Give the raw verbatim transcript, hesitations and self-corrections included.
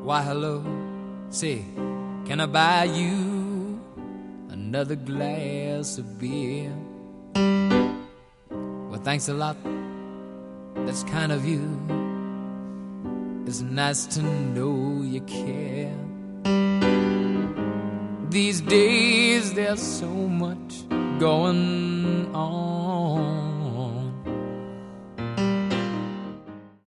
Why, hello, say, can I buy you another glass of beer? Well, thanks a lot, that's kind of you. It's nice to know you care. These days there's so much going on.